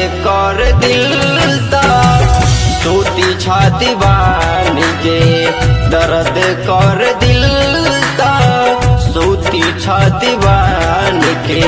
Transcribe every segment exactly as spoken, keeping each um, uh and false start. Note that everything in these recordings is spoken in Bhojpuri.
कर दिल ता सूती छाती बान के दर्द कर दिल ता सूती छाती बान के।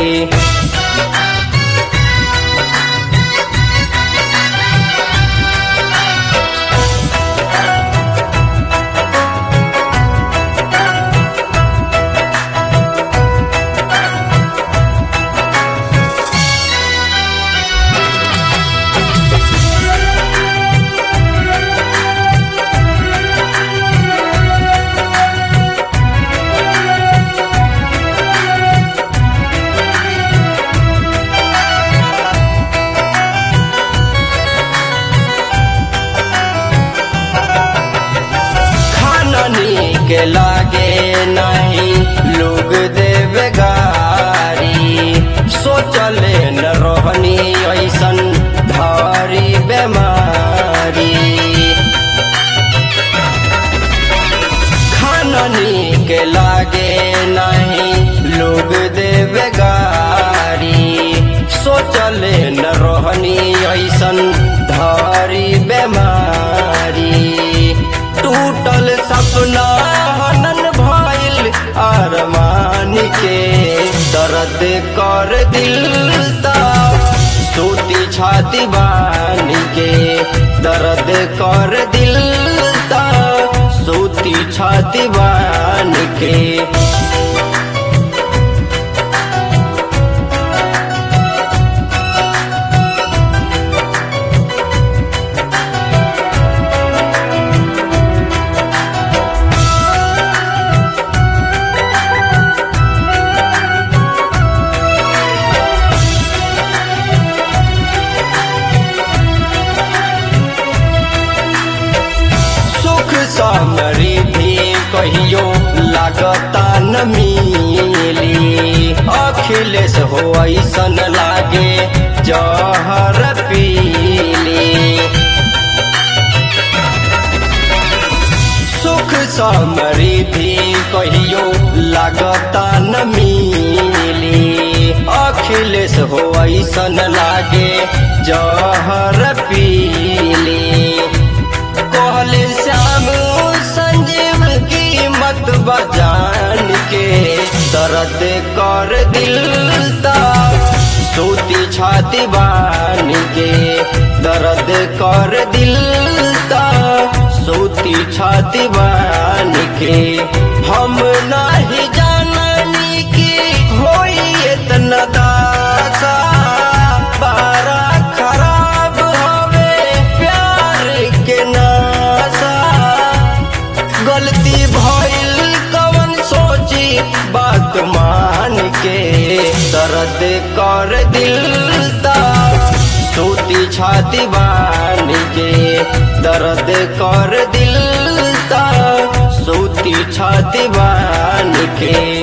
के लागे नहीं लोग देवे गारी सोचले न रोहनी ऐसन धारी बेमारी। खाननी के लागे नहीं लोग देवे गारी सोचले न रोहनी ऐसन धारी बेमारी। टूटल सपना हनन भइल अरमान के दर्द कर दिल ता सूती छाती बान के दर्द कर दिल ता सूती छाती बान के। समृद्धि कहियो लागता न मिली अखिलेश हो ऐसन लागे जहर पीली। सुख समृद्धि कहियो लागता न मिली अखिलेश हो ऐसन लागे जहर पीली। कहले श्याम संजीव की मत बजान के दर्द कर दिल ता सूती छाती बान के दर्द कर दिल ता सूती छाती बान के। हम नहीं जाननी की होई इतना दासा बारा खराब हवे प्यार के नासा। गलती भइल कवन सोची बात मान के दर्द कर दिल ता सूती छाती बान के दर्द कर दिल ता सूती छाती बान के।